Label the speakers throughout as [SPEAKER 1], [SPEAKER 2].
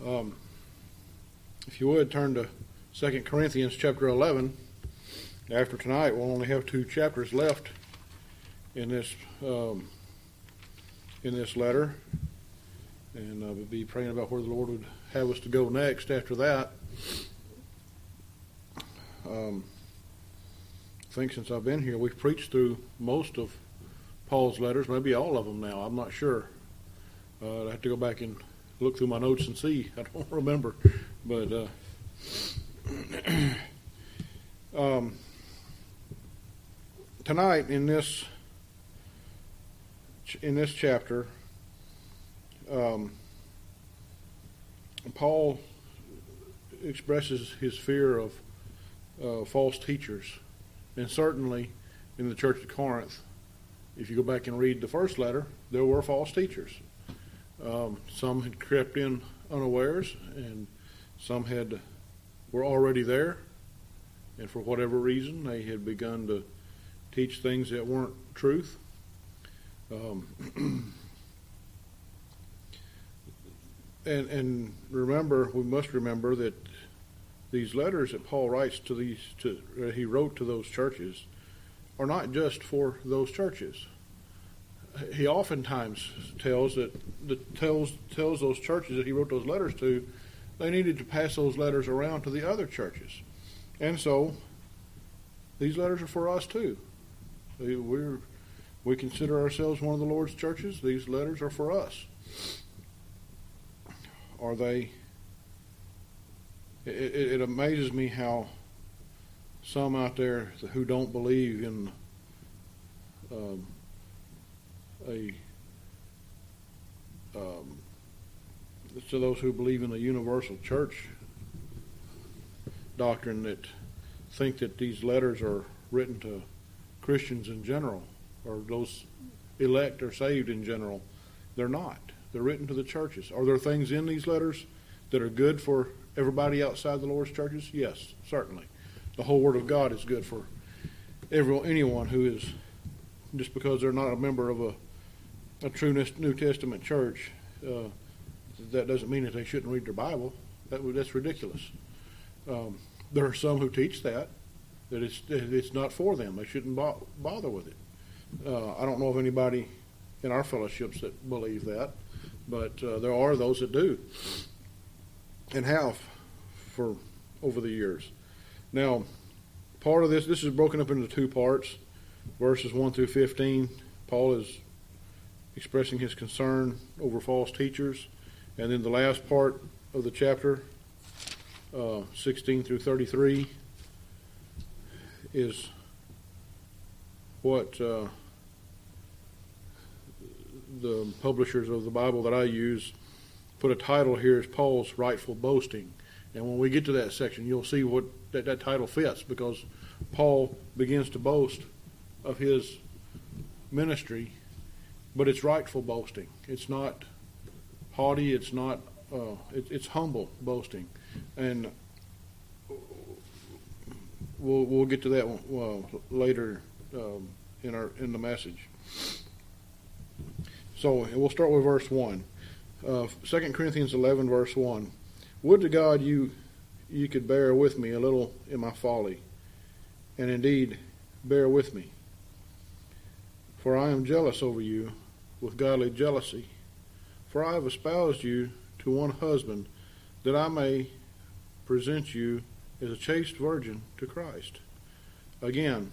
[SPEAKER 1] If you would, turn to 2 Corinthians chapter 11. After tonight, we'll only have 2 chapters left in this letter. And we'll be praying about where the Lord would have us to go next after that. I think since I've been here, we've preached through most of Paul's letters, maybe all of them now. I'm not sure. I have to go back and look through my notes and see. I don't remember. But tonight in this chapter, Paul expresses his fear of false teachers, and certainly in the church of Corinth, if you go back and read the first letter, there were false teachers. Some had crept in unawares, and some were already there, and for whatever reason, they had begun to teach things that weren't truth. And remember, we must remember that these letters that Paul writes he wrote to those churches are not just for those churches. He oftentimes tells those churches that he wrote those letters to, they needed to pass those letters around to the other churches. And so these letters are for us too. We consider ourselves one of the Lord's churches. These letters are for us. Are they? It amazes me how some out there who don't believe in to those who believe in the universal church doctrine, that think that these letters are written to Christians in general, or those elect or saved in general. They're not. They're written to the churches. Are there things in these letters that are good for everybody outside the Lord's churches? Yes, certainly. The whole Word of God is good for anyone who is, just because they're not a member of a true New Testament church, that doesn't mean that they shouldn't read their Bible. That's ridiculous. There are some who teach that it's not for them. They shouldn't bother with it. I don't know of anybody in our fellowships that believe that, but there are those that do and have for over the years. Now, part of this is broken up into 2 parts. Verses 1 through 15, Paul is expressing his concern over false teachers. And then the last part of the chapter, 16 through 33, is what the publishers of the Bible that I use put a title here as Paul's rightful boasting. And when we get to that section, you'll see what that title fits, because Paul begins to boast of his ministry, but it's rightful boasting. It's not haughty. It's not. It's humble boasting, and we'll get to that later in the message. So we'll start with verse 1. 2 Corinthians 11, verse 1. Would to God you could bear with me a little in my folly, and indeed bear with me. For I am jealous over you with godly jealousy. For I have espoused you to one husband, that I may present you as a chaste virgin to Christ. Again,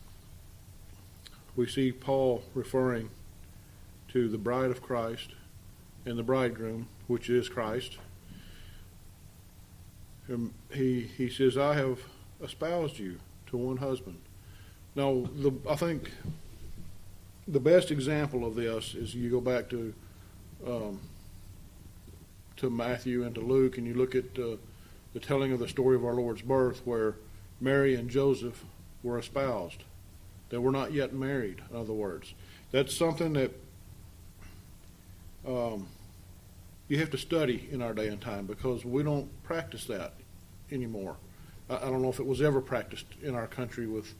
[SPEAKER 1] we see Paul referring to the bride of Christ and the bridegroom, which is Christ. And he says, I have espoused you to one husband. Now, I think the best example of this is you go back to Matthew and to Luke, and you look at the telling of the story of our Lord's birth, where Mary and Joseph were espoused. They were not yet married, in other words. That's something that you have to study in our day and time, because we don't practice that anymore. I don't know if it was ever practiced in our country with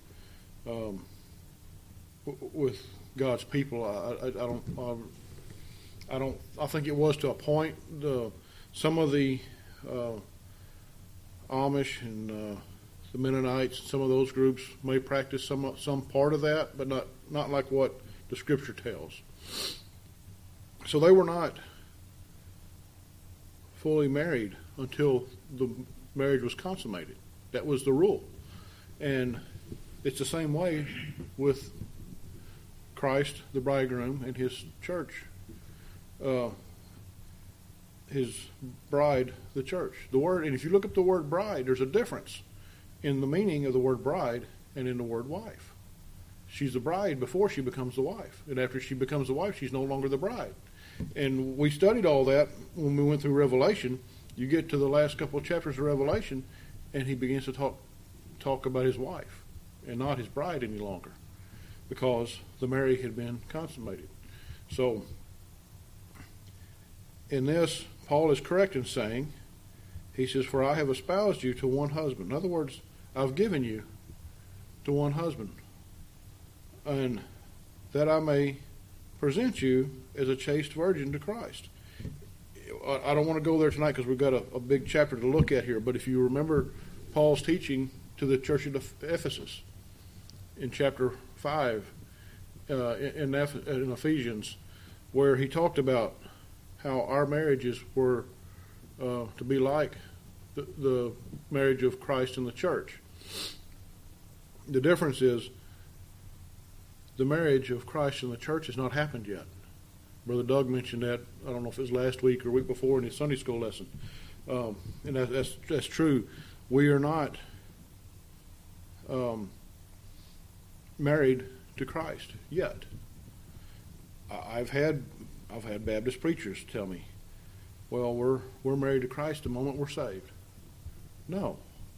[SPEAKER 1] God's people. I think it was to a point. Some of the Amish and the Mennonites, some of those groups may practice some part of that, but not like what the Scripture tells. So they were not fully married until the marriage was consummated. That was the rule. And it's the same way with Christ, the bridegroom, and his church. His bride, the church. The word, and if you look up the word bride, there's a difference in the meaning of the word bride and in the word wife. She's the bride before she becomes the wife. And after she becomes the wife, she's no longer the bride. And we studied all that when we went through Revelation. You get to the last couple of chapters of Revelation, and he begins to talk about his wife and not his bride any longer, because the marriage had been consummated. So in this, Paul is correct in saying, he says, "For I have espoused you to one husband." In other words, I've given you to one husband, and that I may present you as a chaste virgin to Christ. I don't want to go there tonight because we've got a big chapter to look at here, but if you remember Paul's teaching to the church of Ephesus in chapter 5 in Ephesians, where he talked about how our marriages were to be like the marriage of Christ and the church. The difference is the marriage of Christ and the church has not happened yet. Brother Doug mentioned that, I don't know if it was last week or week before in his Sunday school lesson. And that's true. We are not married to Christ yet. I've had Baptist preachers tell me, "Well, we're married to Christ the moment we're saved." No.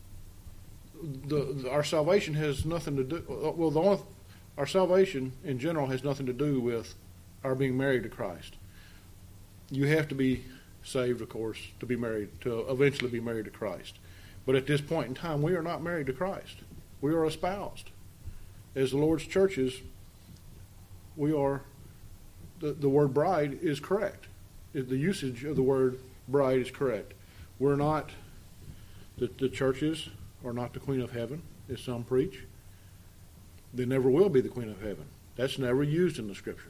[SPEAKER 1] Our salvation has nothing to do. Well, our salvation in general has nothing to do with our being married to Christ. You have to be saved, of course, to eventually be married to Christ. But at this point in time, we are not married to Christ. We are espoused. As the Lord's churches, we are. The word bride is correct. The usage of the word bride is correct. We're not. The churches are not the queen of heaven, as some preach. They never will be the queen of heaven. That's never used in the Scripture.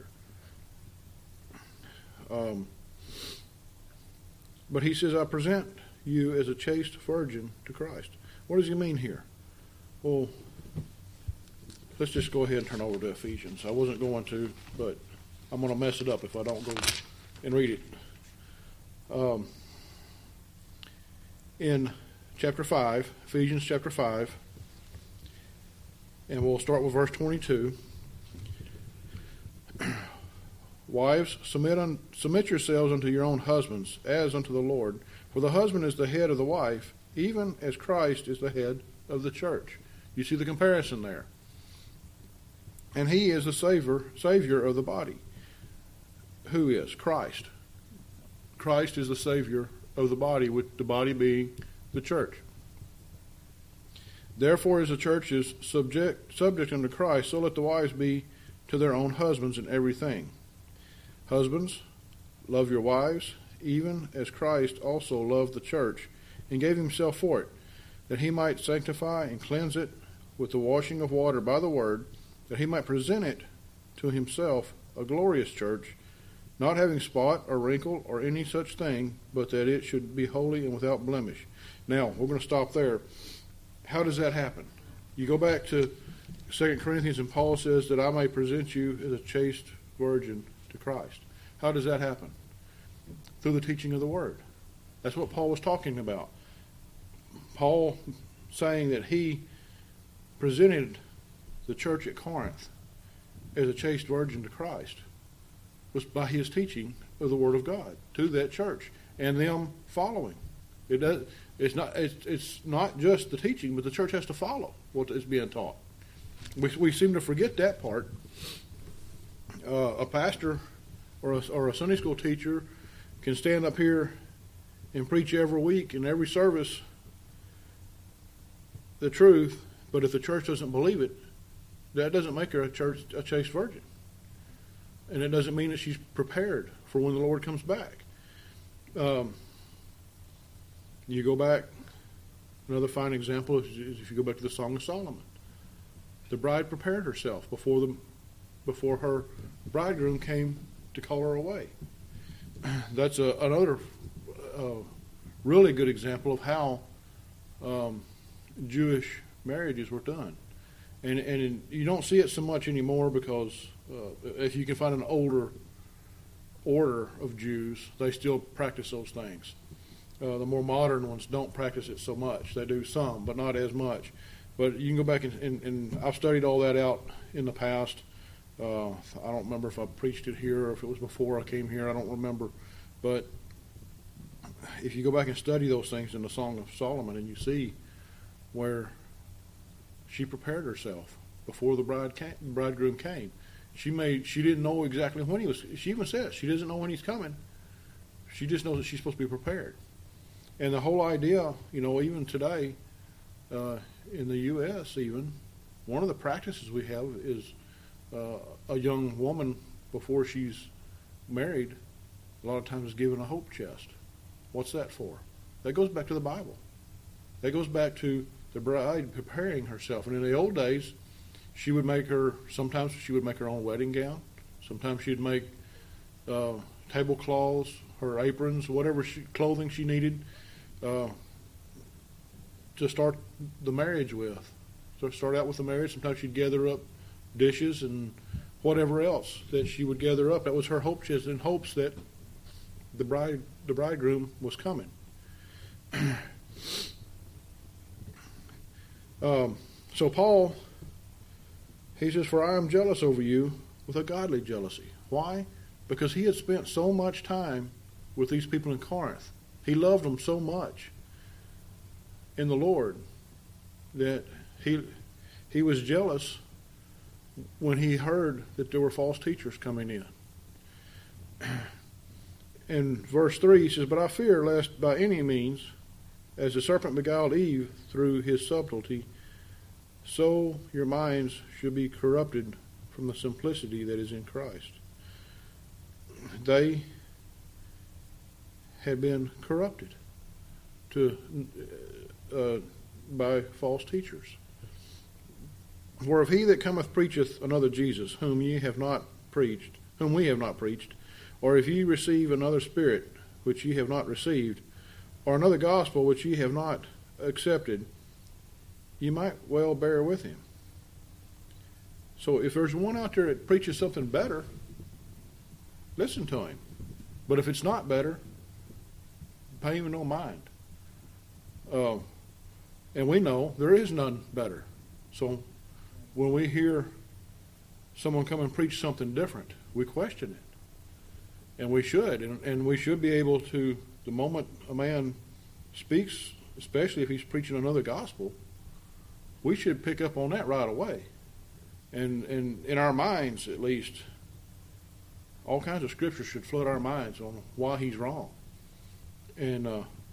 [SPEAKER 1] But he says, "I present you as a chaste virgin to Christ." What does he mean here? Well, let's just go ahead and turn over to Ephesians. I wasn't going to, but I'm going to mess it up if I don't go and read it. In chapter 5, Ephesians chapter 5, and we'll start with verse 22. "Wives, submit yourselves unto your own husbands, as unto the Lord. For the husband is the head of the wife, even as Christ is the head of the church." You see the comparison there. "And he is the Savior of the body." Who is? Christ. Christ is the Savior of the body, with the body being the church. "Therefore, as the church is subject unto Christ, so let the wives be to their own husbands in everything. Husbands, love your wives, even as Christ also loved the church, and gave himself for it, that he might sanctify and cleanse it with the washing of water by the word, that he might present it to himself a glorious church, not having spot or wrinkle or any such thing, but that it should be holy and without blemish." Now, we're going to stop there. How does that happen? You go back to 2 Corinthians, and Paul says that I may present you as a chaste virgin to Christ. How does that happen? Through the teaching of the Word. That's what Paul was talking about. Paul saying that he presented the church at Corinth as a chaste virgin to Christ was by his teaching of the Word of God to that church and them following. It's not just the teaching, but the church has to follow what is being taught. We seem to forget that part. A pastor or a Sunday school teacher can stand up here and preach every week in every service the truth, but if the church doesn't believe it, that doesn't make her a chaste virgin. And it doesn't mean that she's prepared for when the Lord comes back. You go back, another fine example is if you go back to the Song of Solomon. The bride prepared herself before her bridegroom came to call her away. That's another really good example of how Jewish marriages were done. And you don't see it so much anymore because if you can find an older order of Jews, they still practice those things. The more modern ones don't practice it so much. They do some, but not as much. But you can go back and I've studied all that out in the past. I don't remember if I preached it here or if it was before I came here. I don't remember. But if you go back and study those things in the Song of Solomon, and you see where she prepared herself before the bridegroom came. She didn't know exactly when he was. She even says she doesn't know when he's coming. She just knows that she's supposed to be prepared. And the whole idea, even today, in the U.S. even, one of the practices we have is a young woman, before she's married, a lot of times is given a hope chest. What's that for? That goes back to the Bible. That goes back to the bride preparing herself. And in the old days, sometimes she would make her own wedding gown. Sometimes she'd make tablecloths, her aprons, whatever clothing she needed to start the marriage with. So start out with the marriage. Sometimes she'd gather up dishes and whatever else that she would gather up. That was her hope chest, in hopes that the bridegroom was coming. So Paul, he says, "For I am jealous over you with a godly jealousy." Why? Because he had spent so much time with these people in Corinth. He loved them so much in the Lord that he was jealous when he heard that there were false teachers coming in. In verse 3, he says, "But I fear lest by any means, as the serpent beguiled Eve through his subtlety, so your minds should be corrupted from the simplicity that is in Christ." They had been corrupted by false teachers. "For if he that cometh preacheth another Jesus, whom we have not preached, or if ye receive another spirit, which ye have not received, or another gospel which ye have not accepted, ye might well bear with him." So if there's one out there that preaches something better, listen to him. But if it's not better, pay him no mind. And we know there is none better. So when we hear someone come and preach something different, we question it. And we should. And we should be able to, the moment a man speaks, especially if he's preaching another gospel, we should pick up on that right away. And in our minds, at least, all kinds of scripture should flood our minds on why he's wrong. And,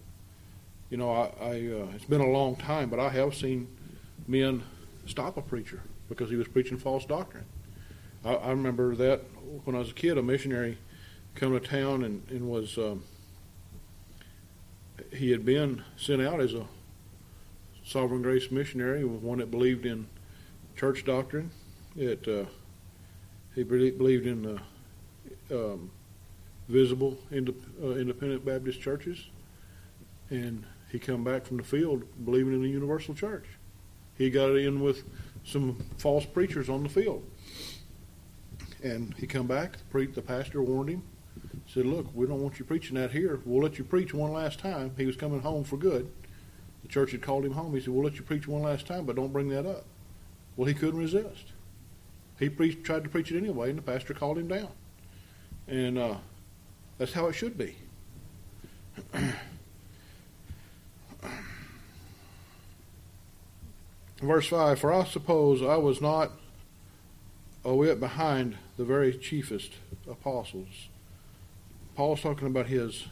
[SPEAKER 1] it's been a long time, but I have seen men stop a preacher because he was preaching false doctrine. I remember that when I was a kid, a missionary come to town and was, he had been sent out as a Sovereign Grace missionary, one that believed in church doctrine. He believed in visible independent Baptist churches, and he come back from the field believing in the universal church. He got in with some false preachers on the field, and he come back. The pastor warned him, said, "Look, we don't want you preaching that here. We'll let you preach one last time." He was coming home for good. The church had called him home. He said, "We'll let you preach one last time, but don't bring that up." Well, he couldn't resist. He tried to preach it anyway, and the pastor called him down. And that's how it should be. Verse 5, "For I suppose I was not a whit behind the very chiefest apostles." Paul's talking about his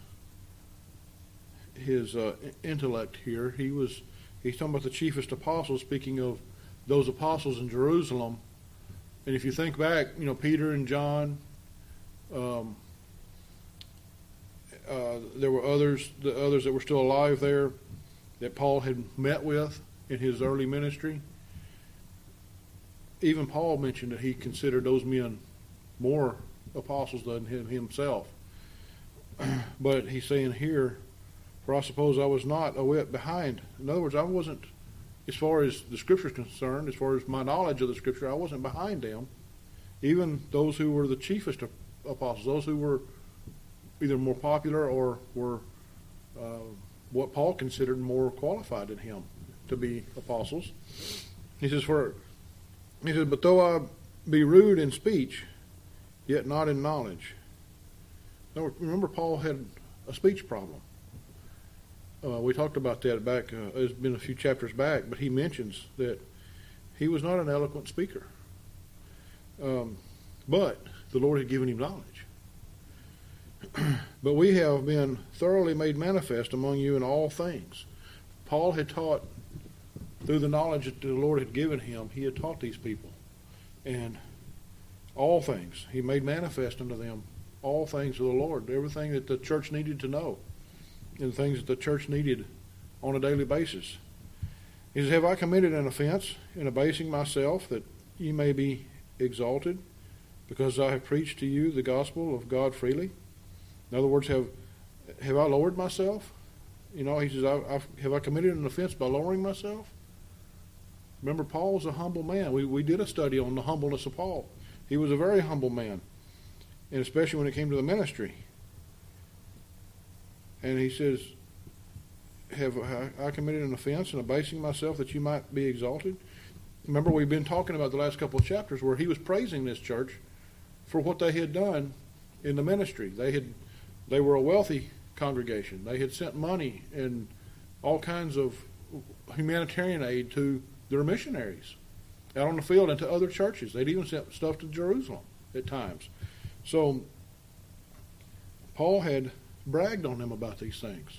[SPEAKER 1] intellect here. He's talking about the chiefest apostles, speaking of those apostles in Jerusalem. And if you think back, Peter and John, There were the others that were still alive there that Paul had met with in his early ministry. Even Paul mentioned that he considered those men more apostles than himself. But he's saying here, for I suppose I was not a whit behind. In other words, I wasn't, as far as the Scripture is concerned, as far as my knowledge of the Scripture, I wasn't behind them. Even those who were the chiefest apostles, those who were either more popular or were what Paul considered more qualified than him to be apostles. He says, but though I be rude in speech, yet not in knowledge. Now, remember, Paul had a speech problem. We talked about that back, it's been a few chapters back, but he mentions that he was not an eloquent speaker. But the Lord had given him knowledge. But we have been thoroughly made manifest among you in all things. Paul had taught, through the knowledge that the Lord had given him, he had taught these people. And all things, he made manifest unto them all things of the Lord, everything that the church needed to know, and things that the church needed on a daily basis. He says, have I committed an offense in abasing myself that ye may be exalted, because I have preached to you the gospel of God freely? In other words, have I lowered myself? You know, he says, have I committed an offense by lowering myself? Remember, Paul was a humble man. We did a study on the humbleness of Paul. He was a very humble man, and especially when it came to the ministry. And he says, have I committed an offense in abasing myself that you might be exalted? Remember, we've been talking about the last couple of chapters where he was praising this church for what they had done in the ministry. They were a wealthy congregation. They had sent money and all kinds of humanitarian aid to their missionaries out on the field and to other churches. They'd even sent stuff to Jerusalem at times. So Paul had bragged on them about these things.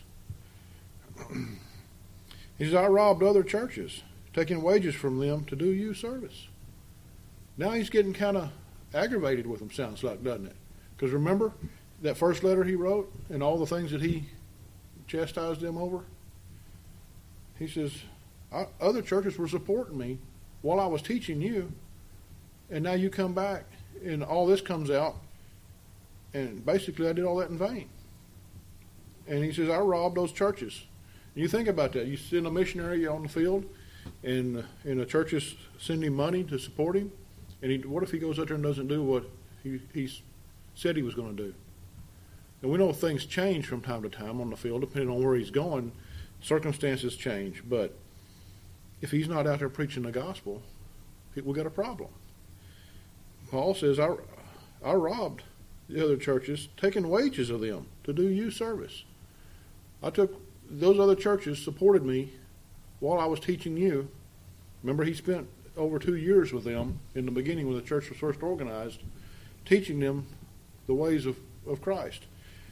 [SPEAKER 1] He says, I robbed other churches, taking wages from them to do you service. Now he's getting kind of aggravated with them, sounds like, doesn't it? Because remember that first letter he wrote and all the things that he chastised them over? He says, other churches were supporting me while I was teaching you, and now you come back and all this comes out, and basically I did all that in vain. And he says, I robbed those churches. And you think about that. You send a missionary on the field, and the churches send him money to support him, and what if he goes out there and doesn't do what he said he was going to do? And we know things change from time to time on the field, depending on where he's going. Circumstances change, but if he's not out there preaching the gospel, we've got a problem. Paul says, I robbed the other churches, taking wages of them to do you service. Those other churches supported me while I was teaching you. Remember, he spent over 2 years with them in the beginning when the church was first organized, teaching them the ways of Christ.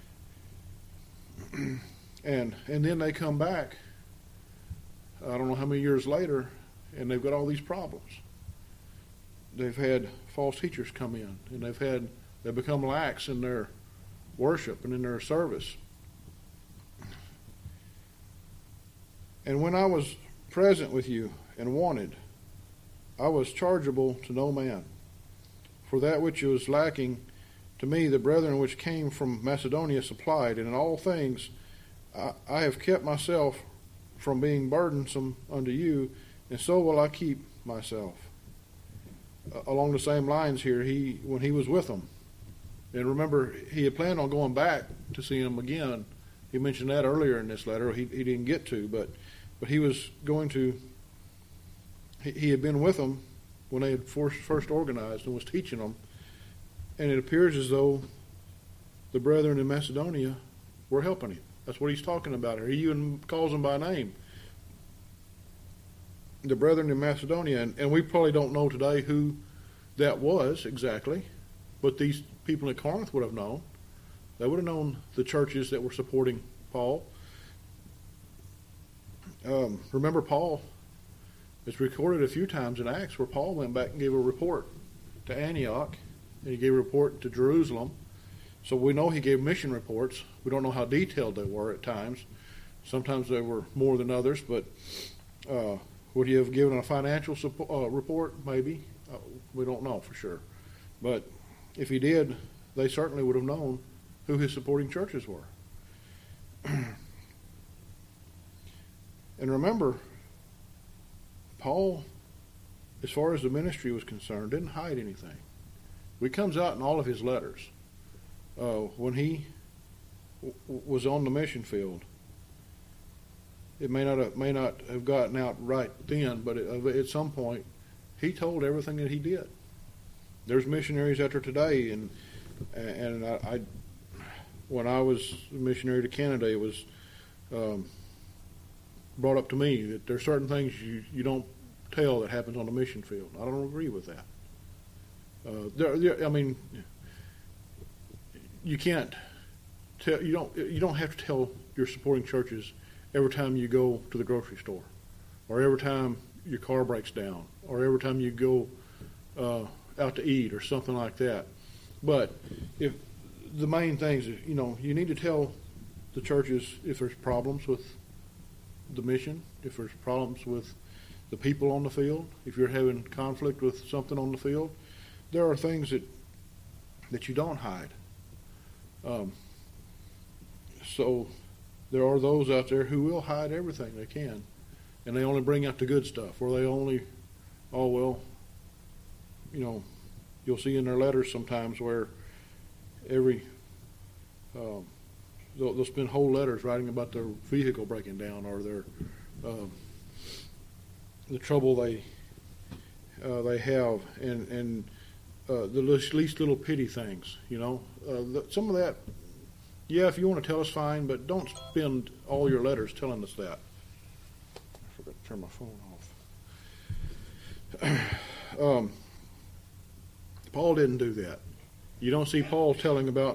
[SPEAKER 1] And then they come back, I don't know how many years later, and they've got all these problems. They've had false teachers come in, and they've become lax in their worship and in their service. And when I was present with you and wanted, I was chargeable to no man. For that which was lacking to me, the brethren which came from Macedonia supplied, and in all things I have kept myself from being burdensome unto you, and so will I keep myself. Along the same lines here, when he was with them, and remember, he had planned on going back to see them again. He mentioned that earlier in this letter. He didn't get to, but he was going to. He had been with them when they had first organized and was teaching them, and it appears as though the brethren in Macedonia were helping him. That's what he's talking about here. He even calls them by name. The brethren in Macedonia, and we probably don't know today who that was exactly, but these people in Corinth would have known. They would have known the churches that were supporting Paul. Remember, Paul, it's recorded a few times in Acts where Paul went back and gave a report to Antioch, and he gave a report to Jerusalem, So we know he gave mission reports. We don't know how detailed they were at times. Sometimes they were more than others, but would he have given a financial report? Maybe. We don't know for sure. But if he did, they certainly would have known who his supporting churches were. And remember, Paul, as far as the ministry was concerned, didn't hide anything. It comes out in all of his letters. When he was on the mission field, it may not have gotten out right then, but at some point, he told everything that he did. There's missionaries out there today, and I when I was a missionary to Canada, it was brought up to me that there's certain things you don't tell that happens on the mission field. I don't agree with that. I mean, you can't tell. You don't have to tell your supporting churches every time you go to the grocery store, or every time your car breaks down, or every time you go out to eat, or something like that. But if the main things, you need to tell the churches if there's problems with the mission, if there's problems with the people on the field, if you're having conflict with something on the field. There are things that you don't hide. So there are those out there who will hide everything they can, and they only bring out the good stuff, or they only, you'll see in their letters sometimes where they'll spend whole letters writing about their vehicle breaking down, or their the trouble they have, and the least little pity things. Some of that. Yeah, if you want to tell us, fine, but don't spend all your letters telling us that. I forgot to turn my phone off. Paul didn't do that. You don't see Paul telling about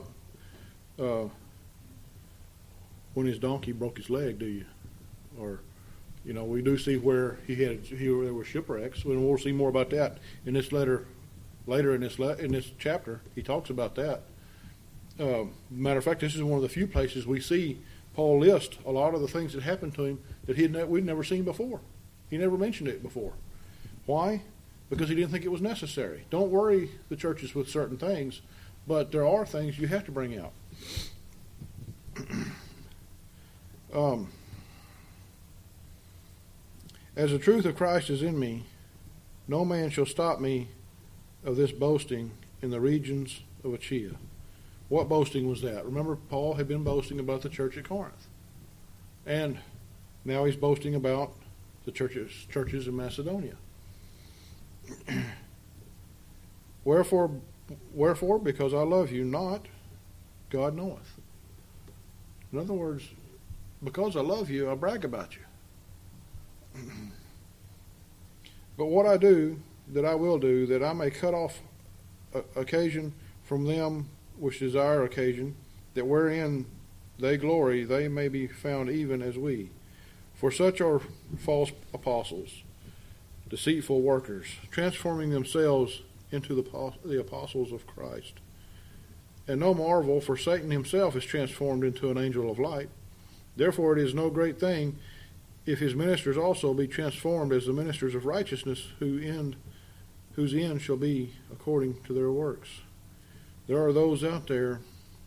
[SPEAKER 1] when his donkey broke his leg, do you? Or, we do see where there were shipwrecks, and we'll see more about that in this letter. Later in this chapter, he talks about that. Matter of fact, this is one of the few places we see Paul list a lot of the things that happened to him that we'd never seen before. He never mentioned it before. Why? Because he didn't think it was necessary. Don't worry the churches with certain things, but there are things you have to bring out. As the truth of Christ is in me, no man shall stop me of this boasting in the regions of Achaia. What boasting was that? Remember, Paul had been boasting about the church at Corinth. And now he's boasting about the churches in Macedonia. Wherefore, because I love you not, God knoweth. In other words, because I love you, I brag about you. But what I do, that I will do, that I may cut off occasion from them which desire occasion, that wherein they glory, they may be found even as we. For such are false apostles, deceitful workers, transforming themselves into the apostles of Christ. And no marvel, for Satan himself is transformed into an angel of light. Therefore it is no great thing if his ministers also be transformed as the ministers of righteousness, whose end shall be according to their works. There are those out there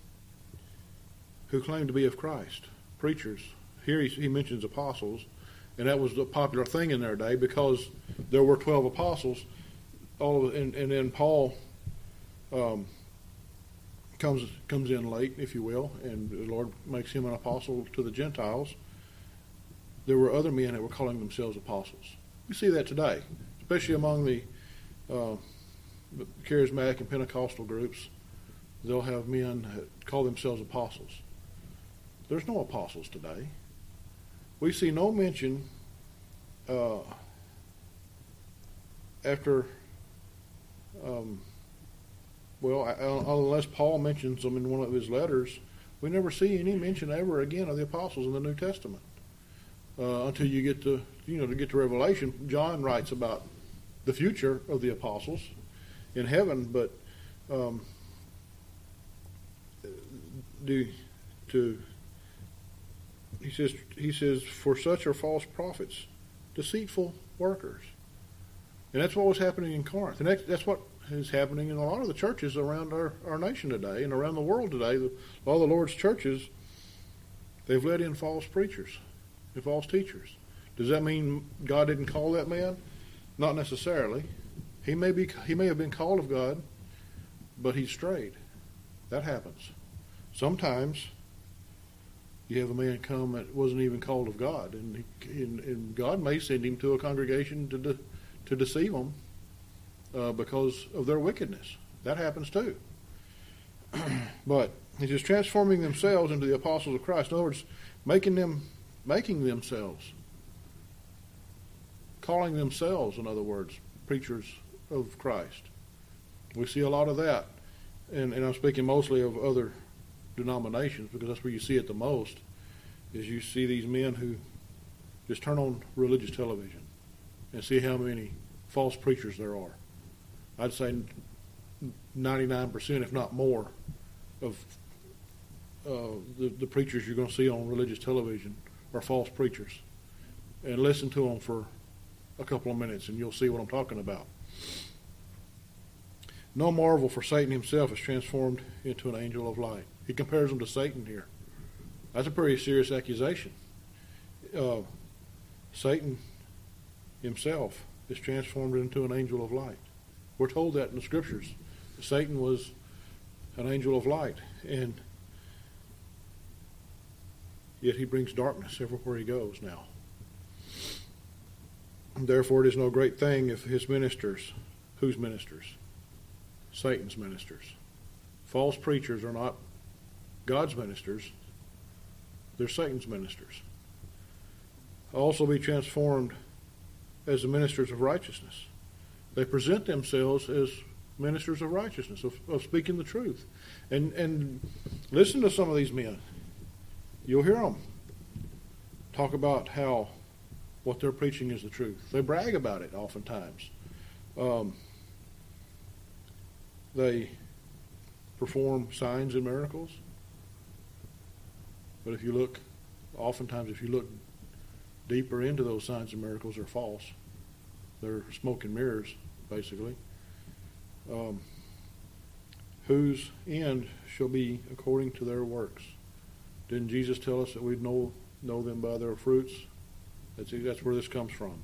[SPEAKER 1] who claim to be of Christ, preachers. Here he mentions apostles, and that was the popular thing in their day because there were 12 apostles. And then Paul comes in late, if you will, and the Lord makes him an apostle to the Gentiles. There were other men that were calling themselves apostles. You see that today, especially among the charismatic and Pentecostal groups. They'll have men that call themselves apostles. There's no apostles today. We see no mention after, unless Paul mentions them in one of his letters, we never see any mention ever again of the apostles in the New Testament. Until you get to Revelation, John writes about the future of the apostles in heaven, but he says, for such are false prophets, deceitful workers. And that's what was happening in Corinth. And that's what is happening in a lot of the churches around our nation today and around the world today. A lot of the Lord's churches, they've let in false preachers and false teachers. Does that mean God didn't call that man? Not necessarily. He may have been called of God, but he strayed. That happens. Sometimes you have a man come that wasn't even called of God, and God may send him to a congregation to deceive them because of their wickedness. That happens too. But he's just transforming themselves into the apostles of Christ. In other words, making themselves, calling themselves, in other words, preachers of Christ. We see a lot of that, and I'm speaking mostly of other denominations because that's where you see it the most, is you see these men who just turn on religious television and see how many false preachers there are. I'd say 99%, if not more, of the preachers you're going to see on religious television are false preachers. And listen to them for a couple of minutes and you'll see what I'm talking about. No marvel, for Satan himself is transformed into an angel of light. He compares them to Satan here. That's a pretty serious accusation. Satan himself is transformed into an angel of light. We're told that in the Scriptures. Satan was an angel of light, and yet he brings darkness everywhere he goes now. Therefore, it is no great thing if his ministers, whose ministers? Satan's ministers. False preachers are not God's ministers. They're Satan's ministers. Also be transformed as the ministers of righteousness. They present themselves as ministers of righteousness, of speaking the truth. And listen to some of these men. You'll hear them talk about how what they're preaching is the truth. They brag about it oftentimes. They perform signs and miracles. But if you look deeper into those signs and miracles, they're false. They're smoke and mirrors, basically. Whose end shall be according to their works. Didn't Jesus tell us that we'd know them by their fruits? That's where this comes from.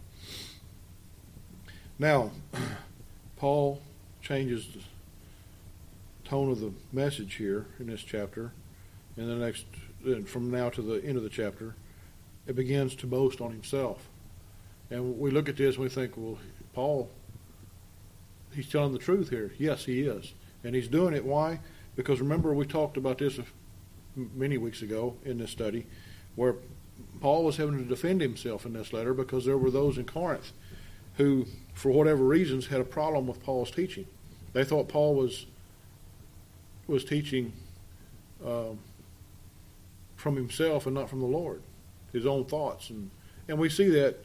[SPEAKER 1] Now, Paul changes the tone of the message here in this chapter. In the next, from now to the end of the chapter, it begins to boast on himself. And we look at this and we think, well, Paul, he's telling the truth here. Yes, he is. And he's doing it. Why? Because remember, we talked about this many weeks ago in this study, where Paul was having to defend himself in this letter because there were those in Corinth who, for whatever reasons, had a problem with Paul's teaching. They thought Paul was teaching from himself and not from the Lord, his own thoughts. And we see that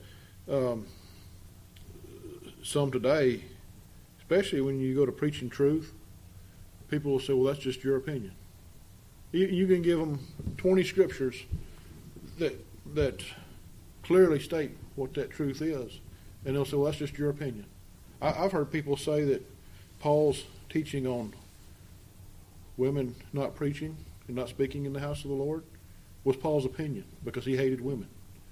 [SPEAKER 1] some today, especially when you go to preaching truth, people will say, well, that's just your opinion. You can give them 20 scriptures that clearly state what that truth is, and they'll say, well, that's just your opinion. I've heard people say that Paul's teaching on women not preaching and not speaking in the house of the Lord was Paul's opinion because he hated women.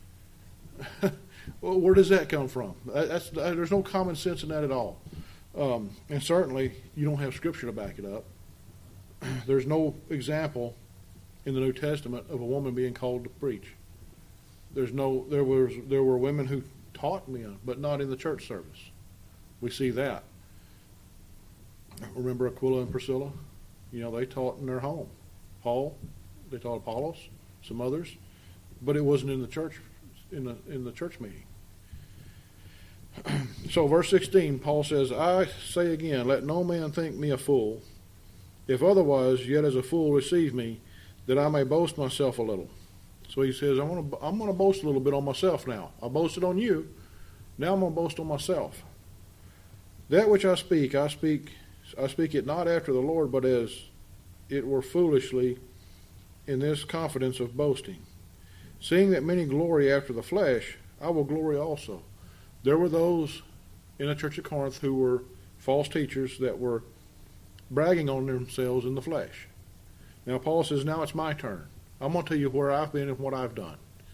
[SPEAKER 1] Well, where does that come from? There's no common sense in that at all. And certainly, you don't have Scripture to back it up. There's no example in the New Testament of a woman being called to preach. There were women who taught men, but not in the church service. We see that. Remember Aquila and Priscilla? They taught in their home. Paul, they taught Apollos, some others, but it wasn't in the church, in the church meeting. So verse 16, Paul says, I say again, let no man think me a fool. If otherwise, yet as a fool receive me, that I may boast myself a little. So he says, I'm going to boast a little bit on myself now. I boasted on you. Now I'm going to boast on myself. That which I speak it not after the Lord, but as it were foolishly in this confidence of boasting. Seeing that many glory after the flesh, I will glory also. There were those in the church at Corinth who were false teachers that were bragging on themselves in the flesh. Now Paul says, now it's my turn. I'm going to tell you where I've been and what I've done.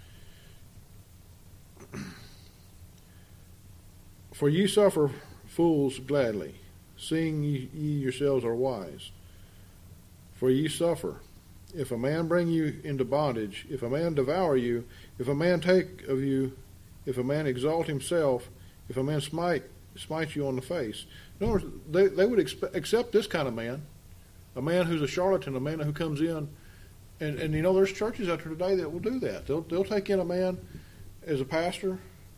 [SPEAKER 1] For ye suffer fools gladly, seeing ye yourselves are wise. For ye suffer. If a man bring you into bondage, if a man devour you, if a man take of you, if a man exalt himself, if a man smite you on the face. In other words, they would accept this kind of man, a man who's a charlatan, a man who comes in, and you know, there's churches out there today that will do that. They'll take in a man as a pastor,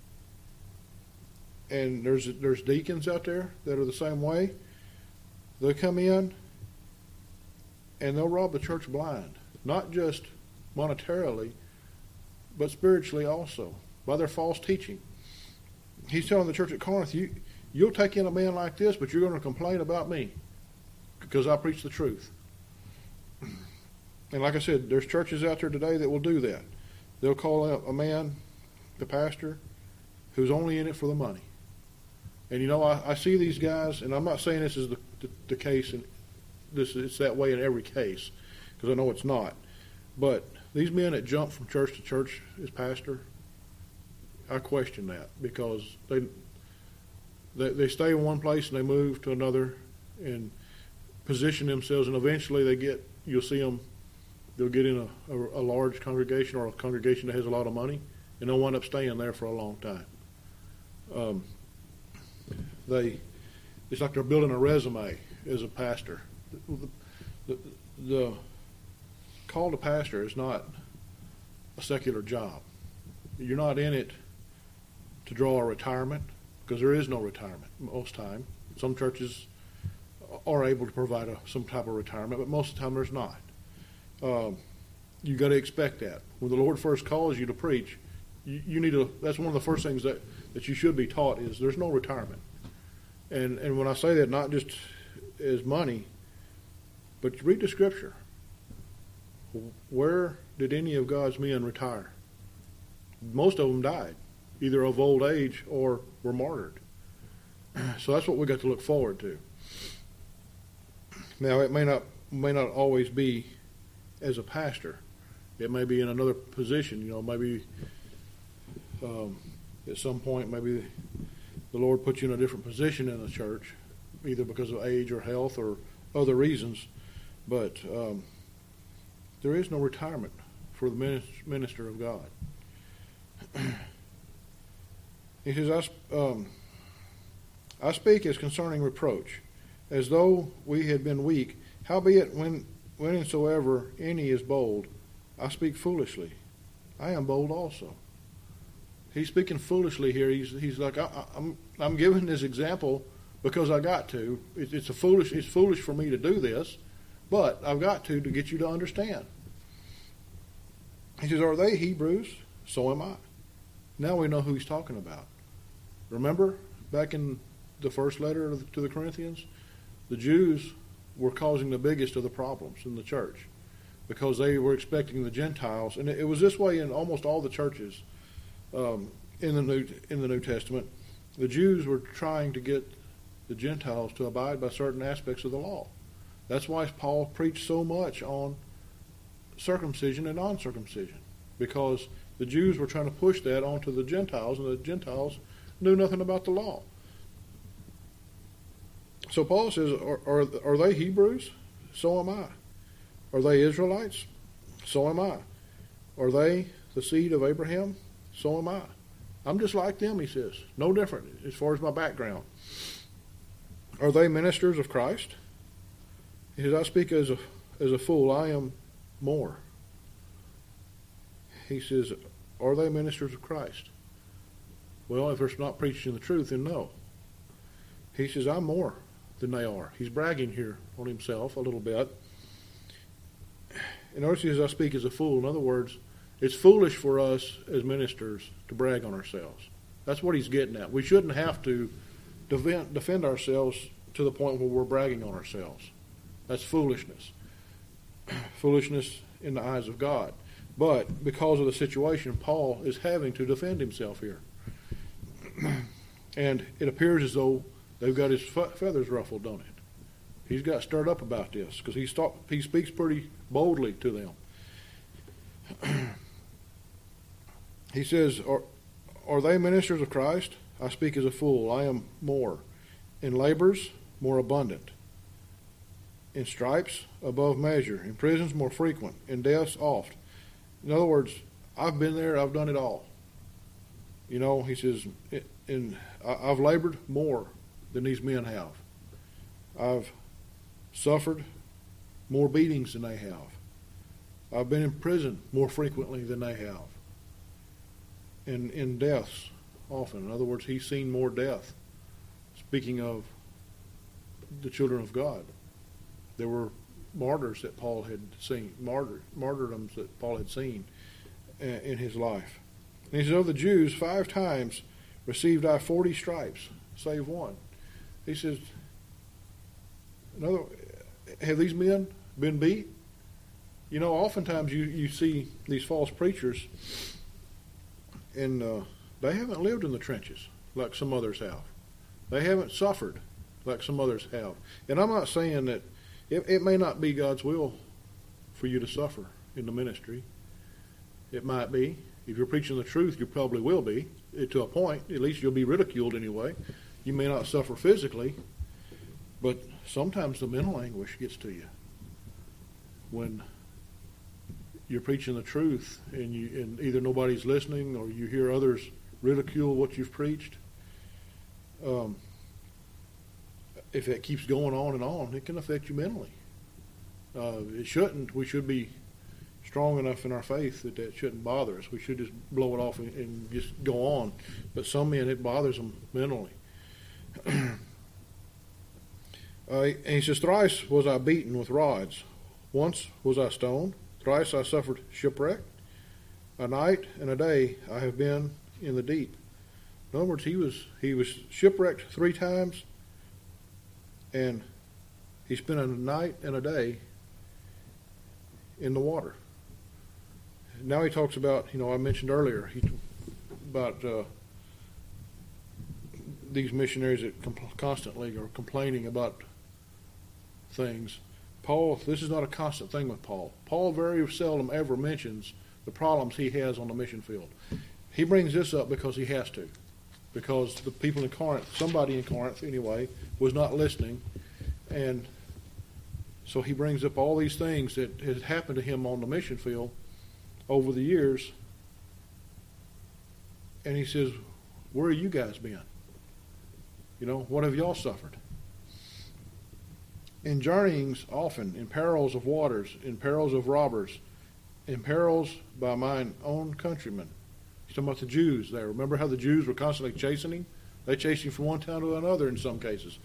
[SPEAKER 1] and there's deacons out there that are the same way. They'll come in and they'll rob the church blind, not just monetarily, but spiritually also, by their false teaching. He's telling the church at Corinth, you'll take in a man like this, but you're going to complain about me because I preach the truth. And like I said, there's churches out there today that will do that. They'll call a man, the pastor, who's only in it for the money. And you know, I see these guys, and I'm not saying this is the case, and it's that way in every case, because I know it's not. But these men that jump from church to church as pastor, I question that, because they stay in one place and they move to another and position themselves, and eventually you'll see them, they'll get in a large congregation or a congregation that has a lot of money, and they'll wind up staying there for a long time. It's like they're building a resume as a pastor. The call to pastor is not a secular job. You're not in it to draw a retirement, because there is no retirement most time. Some churches are able to provide some type of retirement, but most of the time there's not. You got to expect that. When the Lord first calls you to preach, you need to. That's one of the first things that you should be taught is there's no retirement. And when I say that, not just as money, but read the Scripture. Where did any of God's men retire? Most of them died, either of old age or were martyred. So that's what we got to look forward to. Now, it may not always be as a pastor. It may be in another position. You know, maybe at some point, maybe the Lord puts you in a different position in the church, either because of age or health or other reasons. But there is no retirement for the minister of God. He says, I speak as concerning reproach, as though we had been weak. Howbeit, whensoever any is bold, I speak foolishly. I am bold also. He's speaking foolishly here. He's like, I'm giving this example because I got to. It's foolish for me to do this, but I've got to get you to understand. He says, are they Hebrews? So am I. Now we know who he's talking about. Remember, back in the first letter to the Corinthians, the Jews were causing the biggest of the problems in the church because they were expecting the Gentiles, and it was this way in almost all the churches in the New Testament. The Jews were trying to get the Gentiles to abide by certain aspects of the law. That's why Paul preached so much on circumcision and non-circumcision, because the Jews were trying to push that onto the Gentiles, and the Gentiles knew nothing about the law. So Paul says, are they Hebrews? So am I. Are they Israelites? So am I. Are they the seed of Abraham? So am I. I'm just like them, he says. No different as far as my background. Are they ministers of Christ? He says, I speak as a fool. I am more. He says, are they ministers of Christ? Well, if they're not preaching the truth, then no. He says, I'm more than they are. He's bragging here on himself a little bit. In other words, I speak as a fool. In other words, it's foolish for us as ministers to brag on ourselves. That's what he's getting at. We shouldn't have to defend ourselves to the point where we're bragging on ourselves. That's foolishness. foolishness in the eyes of God. But because of the situation, Paul is having to defend himself here. And it appears as though they've got his feathers ruffled, don't it? He's got stirred up about this because he speaks pretty boldly to them. He says, are they ministers of Christ? I speak as a fool. I am more. In labors, more abundant. In stripes, above measure. In prisons, more frequent. In deaths, oft. In other words, I've been there. I've done it all. You know, he says, I've labored more than these men have. I've suffered more beatings than they have. I've been in prison more frequently than they have. And in deaths often. In other words, he's seen more death. Speaking of the children of God, there were martyrs that Paul had seen, martyrdoms that Paul had seen in his life. And he says, of the Jews, 5 times received I 40 stripes, save one. He says, have these men been beat? You know, oftentimes you see these false preachers, and they haven't lived in the trenches like some others have. They haven't suffered like some others have. And I'm not saying that it may not be God's will for you to suffer in the ministry. It might be. If you're preaching the truth, you probably will be, to a point. At least you'll be ridiculed anyway. You may not suffer physically, but sometimes the mental anguish gets to you when you're preaching the truth and either nobody's listening or you hear others ridicule what you've preached. If it keeps going on and on, it can affect you mentally. It shouldn't. We should be strong enough in our faith that shouldn't bother us. We should just blow it off and just go on. But some men, it bothers them mentally. And he says, thrice was I beaten with rods. Once was I stoned. Thrice I suffered shipwreck. A night and a day I have been in the deep. In other words, he was shipwrecked 3 times, and he spent a night and a day in the water. Now he talks about, I mentioned earlier, about these missionaries that constantly are complaining about things. Paul, this is not a constant thing with Paul. Paul very seldom ever mentions the problems he has on the mission field. He brings this up because he has to. Because the people in Corinth, somebody in Corinth anyway, was not listening. And so he brings up all these things that has happened to him on the mission field over the years. And he says, where have you guys been? What have y'all suffered? In journeyings often, in perils of waters, in perils of robbers, in perils by mine own countrymen. He's talking about the Jews there. Remember how the Jews were constantly chasing him? They chased him from one town to another in some cases.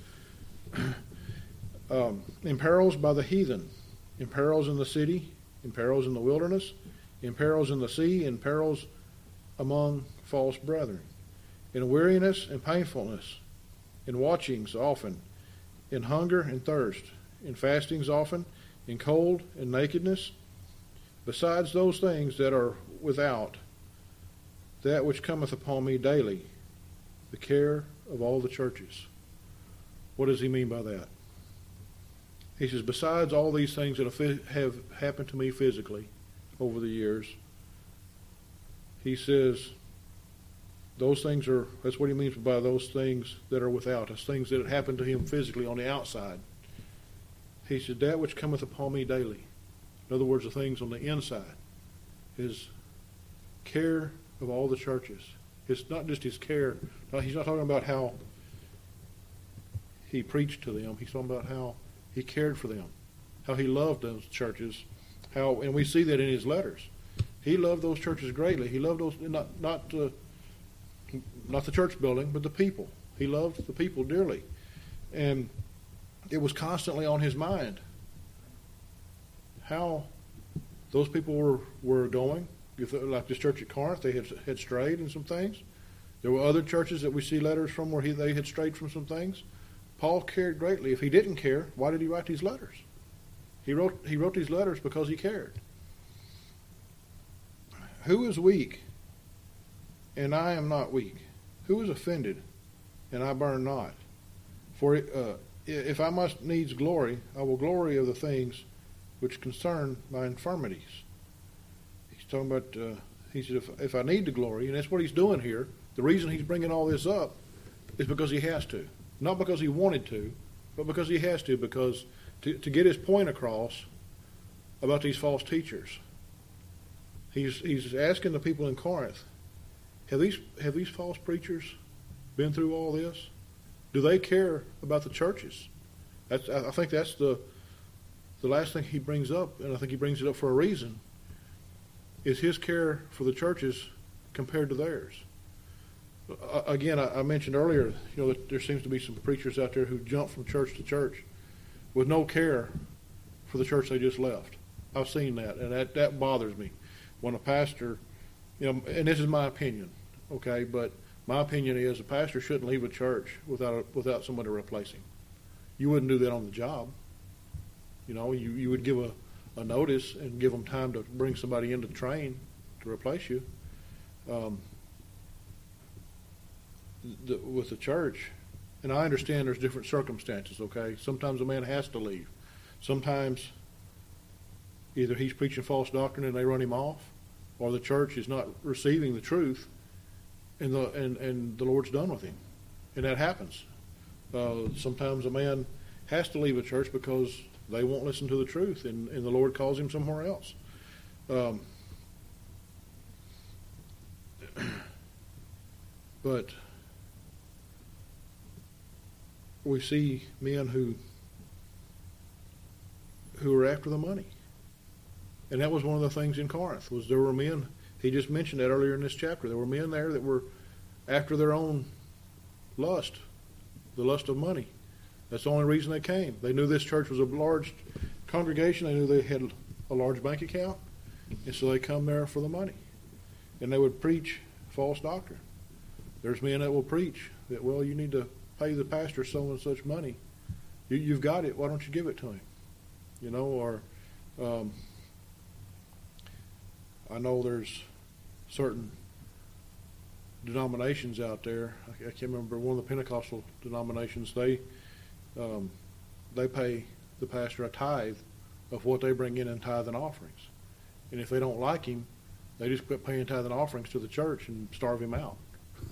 [SPEAKER 1] In perils by the heathen, in perils in the city, in perils in the wilderness, in perils in the sea, in perils among false brethren, in weariness and painfulness, in watchings often, in hunger and thirst, in fastings often, in cold and nakedness, besides those things that are without, that which cometh upon me daily, the care of all the churches. What does he mean by that? He says, besides all these things that have happened to me physically over the years, he says, those things that's what he means by those things that are without. That's things that happened to him physically on the outside. He said, that which cometh upon me daily. In other words, the things on the inside. His care of all the churches. It's not just his care. He's not talking about how he preached to them. He's talking about how he cared for them, how he loved those churches, and we see that in his letters. He loved those churches greatly. He loved those not the church building, but the people. He loved the people dearly, and it was constantly on his mind how those people were going. Like this church at Corinth, they had strayed in some things. There were other churches that we see letters from where they had strayed from some things. Paul cared greatly. If he didn't care, why did he write these letters? He wrote these letters because he cared. Who is weak, and I am not weak? Who is offended, and I burn not? For if I must needs glory, I will glory of the things which concern my infirmities. He's talking about, he said, if I need to glory, and that's what he's doing here, the reason he's bringing all this up is because he has to. Not because he wanted to, but because he has to, because to get his point across about these false teachers. He's asking the people in Corinth, have these false preachers been through all this? Do they care about the churches? I think that's the last thing he brings up, and I think he brings it up for a reason, is his care for the churches compared to theirs. Again, I mentioned earlier, that there seems to be some preachers out there who jump from church to church with no care for the church they just left. I've seen that, and that bothers me. When a pastor, and this is my opinion, okay, but my opinion is a pastor shouldn't leave a church without somebody to replace him. You wouldn't do that on the job. You would give a notice and give them time to bring somebody in to train to replace you. With the church, and I understand there's different circumstances, okay? Sometimes a man has to leave. Sometimes either he's preaching false doctrine and they run him off, or the church is not receiving the truth, and the Lord's done with him. And that happens. Sometimes a man has to leave a church because they won't listen to the truth, and the Lord calls him somewhere else. But we see men who are after the money. And that was one of the things in Corinth, was there were men, he just mentioned that earlier in this chapter, there were men there that were after their own lust, the lust of money. That's the only reason they came. They knew this church was a large congregation, they knew they had a large bank account, and so they come there for the money. And they would preach false doctrine. There's men that will preach that, well, you need to pay the pastor so and such money. You've got it, why don't you give it to him? Or I know there's certain denominations out there. I can't remember, one of the Pentecostal denominations, they pay the pastor a tithe of what they bring in tithe and offerings. And if they don't like him, they just quit paying tithe and offerings to the church and starve him out.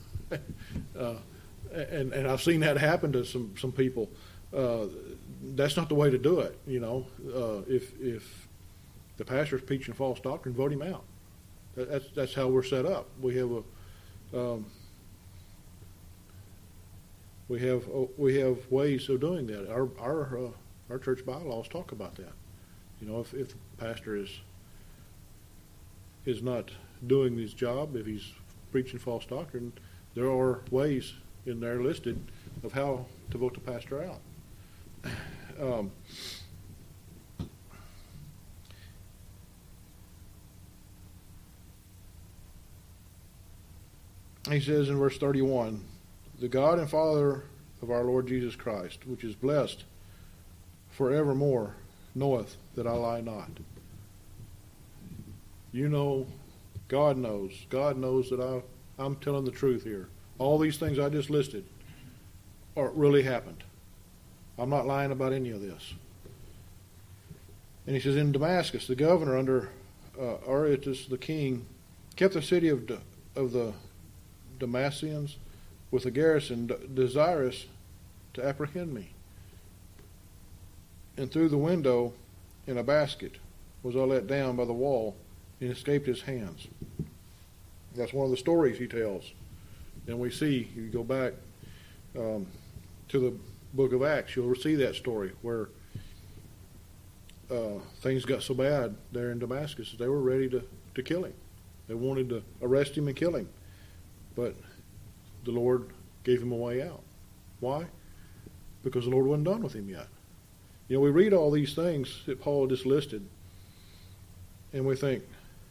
[SPEAKER 1] And I've seen that happen to some people. That's not the way to do it. If the pastor's preaching false doctrine, vote him out. That's how we're set up. We have ways of doing that. Our church bylaws talk about that. If the pastor is not doing his job, if he's preaching false doctrine, there are ways in there listed of how to vote the pastor out. He says in verse 31, the God and Father of our Lord Jesus Christ, which is blessed forevermore, knoweth that I lie not. God knows. God knows that I'm telling the truth here. All these things I just listed really happened. I'm not lying about any of this. And he says, in Damascus, the governor under Aretas the king kept the city of the Damascenians with a garrison desirous to apprehend me. And through the window in a basket was I let down by the wall and escaped his hands. That's one of the stories he tells. And we see, you go back to the book of Acts, you'll see that story where things got so bad there in Damascus that they were ready to kill him. They wanted to arrest him and kill him. But the Lord gave him a way out. Why? Because the Lord wasn't done with him yet. We read all these things that Paul just listed, and we think,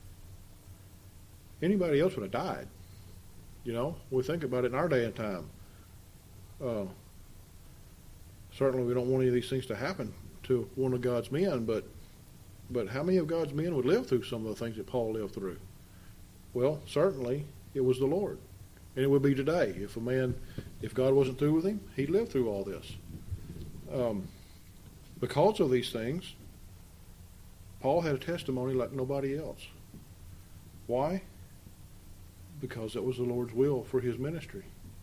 [SPEAKER 1] anybody else would have died. We think about it in our day and time. Certainly we don't want any of these things to happen to one of God's men, but how many of God's men would live through some of the things that Paul lived through? Well, certainly it was the Lord. And it would be today. If God wasn't through with him, he'd live through all this. Because of these things, Paul had a testimony like nobody else. Why? Because that was the Lord's will for his ministry.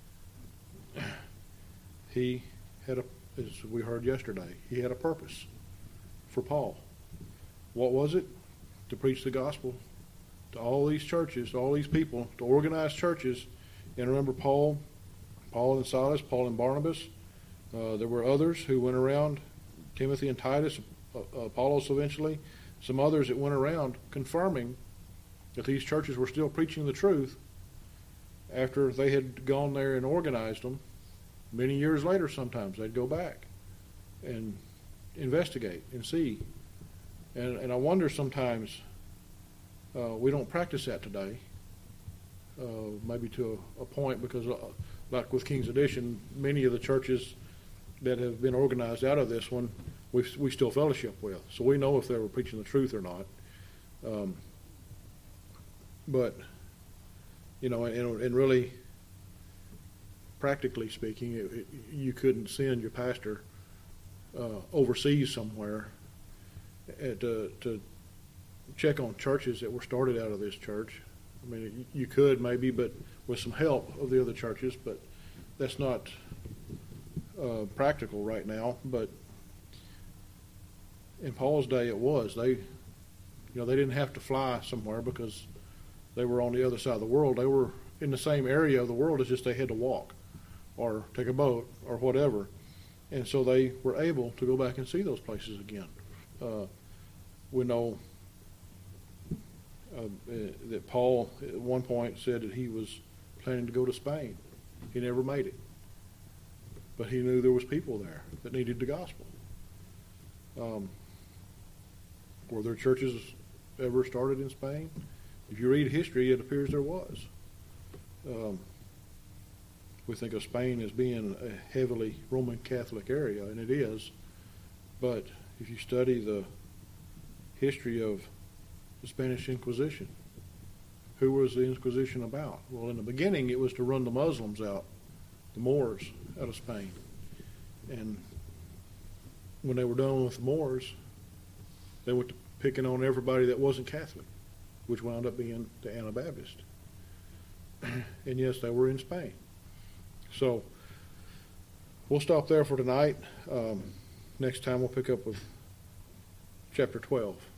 [SPEAKER 1] He had as we heard yesterday, he had a purpose for Paul. What was it? To preach the gospel to all these churches, to all these people, to organize churches. And remember Paul and Silas, Paul and Barnabas. There were others who went around, Timothy and Titus, Apollos eventually, some others that went around confirming that these churches were still preaching the truth after they had gone there and organized them. Many years later sometimes they'd go back and investigate and see. And I wonder sometimes we don't practice that today, maybe to a point, because like with King's Edition, many of the churches that have been organized out of this one, we still fellowship with. So we know if they were preaching the truth or not. But, you know, and really, practically speaking, you couldn't send your pastor overseas somewhere to check on churches that were started out of this church. I mean, you could maybe, but with some help of the other churches, but that's not practical right now. But in Paul's day, it was. They didn't have to fly somewhere because they were on the other side of the world. They were in the same area of the world. It's just they had to walk or take a boat or whatever. And so they were able to go back and see those places again. We know that Paul at one point said that he was planning to go to Spain. He never made it. But he knew there was people there that needed the gospel. Were there churches ever started in Spain? If you read history, it appears there was. We think of Spain as being a heavily Roman Catholic area, and it is. But if you study the history of the Spanish Inquisition, who was the Inquisition about? Well, in the beginning, it was to run the Muslims out, the Moors, out of Spain. And when they were done with the Moors, they went to picking on everybody that wasn't Catholic, which wound up being the Anabaptist. And yes, they were in Spain. So we'll stop there for tonight. Next time we'll pick up with chapter 12.